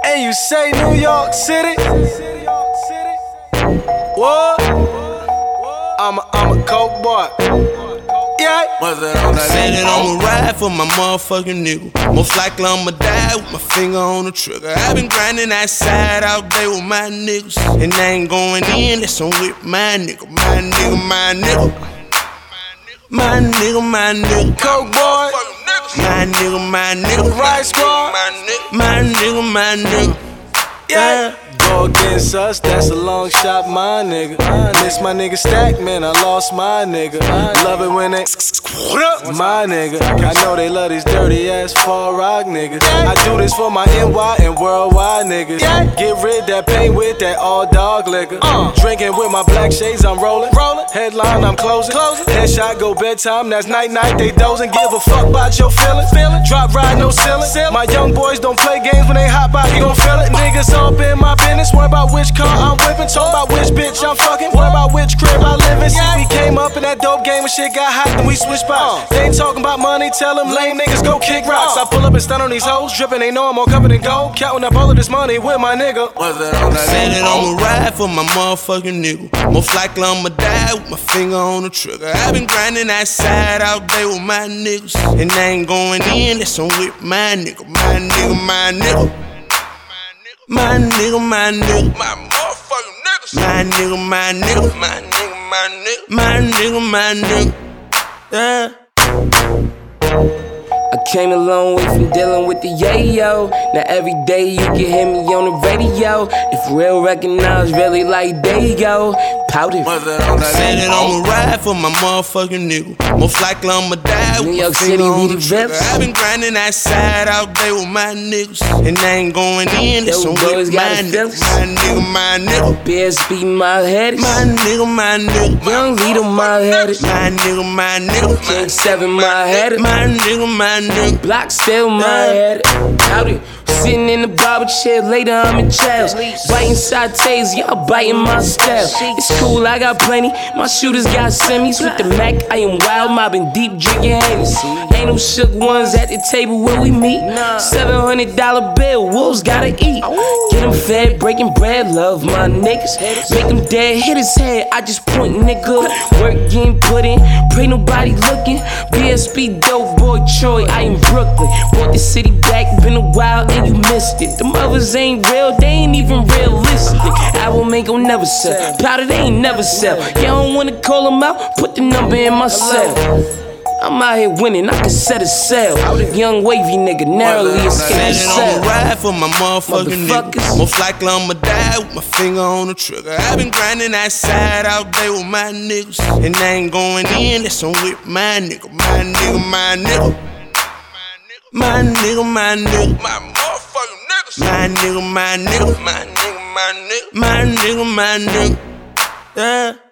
And you say New York City? What? I'm a coke boy. Yeah. Said that I'ma ride for my motherfucking nigga. Most likely I'ma die with my finger on the trigger. I been grinding outside all day with my niggas, and I ain't going in, that's on with my nigga. My nigga, my nigga. My nigga, my nigga. Coke boy. My nigga, my nigga. Riot Squad. My nigga, my nigga. Yeah. Go against us, that's a long shot, my nigga. Miss my nigga Stack, man, I lost my nigga. Love it when they my nigga. I know they love these dirty ass fall rock niggas. I do this for my NY and worldwide niggas. Get rid that pain with that all dog liquor. Drinking with my black shades, I'm rolling. Headline, I'm closing. Headshot, go bedtime, that's night night, they dozing. Give a fuck about your feelings. Drop ride, no ceiling. My young boys don't play games when they hop out, you gon' feel it. Niggas up in my business. Worry about which car I'm whipping, talk about which bitch I'm fucking, worry about which crib I live in. See, we came up in that dope game and shit got hot, then we switched spots. They ain't talking about money, tell them lame niggas go kick rocks. I pull up and stun on these hoes, dripping, they know I'm more covered than gold. Counting up all of this money with my nigga. Said that I'ma ride for my motherfucking nigga. Most likely I'ma die with my finger on the trigger. I been grinding outside all day with my niggas, and I ain't going in, that's on with my nigga. My nigga, my nigga. My nigga, my nigga. My motherfucking niggas. My nigga, my nigga. My nigga, my nigga. My nigga, my nigga. Yeah. I came a long way from dealing with the yayo. Now every day you can hear me on the radio. If real recognize, really like they go. Powder. Said that I'ma ride for my motherfucking nigga. Most likely I'ma die with New York my finger City, on we the the trigger. vets. I been grinding outside all day with my niggas, and I ain't going in, that's on with my nigga. My nigga, my nigga. BSB my head. My nigga, my nigga. Young leader my head. My nigga, my nigga. King 7 my head. My nigga, my nigga. Block still my head. Howdy. Sitting in the barber chair, later I'm in jail. Biting sautés, y'all biting my style. It's cool, I got plenty. My shooters got semis. With the Mac, I am wild, mobbing deep, drinking Hennessy. Ain't no shook ones at the table where we meet. $700 bill, wolves gotta eat. Get them fed, breaking bread, love my niggas. Make them dead, hit his head, I just point nigga. Work getting put in, pray nobody looking. BSB dope boy Troy, I in Brooklyn. Bought the city back, been a while and you missed it. The mothers ain't real, they ain't even realistic. Album ain't gon' never sell, powder they ain't never sell. Y'all don't wanna call them out, put the number in my cell. I'm out here winning, I can set a sail. Young wavy nigga, narrowly escaped the cell. I'ma ride for my motherfucking nigga. Most likely I'ma die with my finger on the trigger. I been grinding outside all day with my niggas, and I ain't going in, that's on with my nigga. My nigga, my nigga. My nigga, my nigga. My motherfucking niggas. My nigga, my nigga. My nigga, my nigga. My nigga, my nigga. Yeah.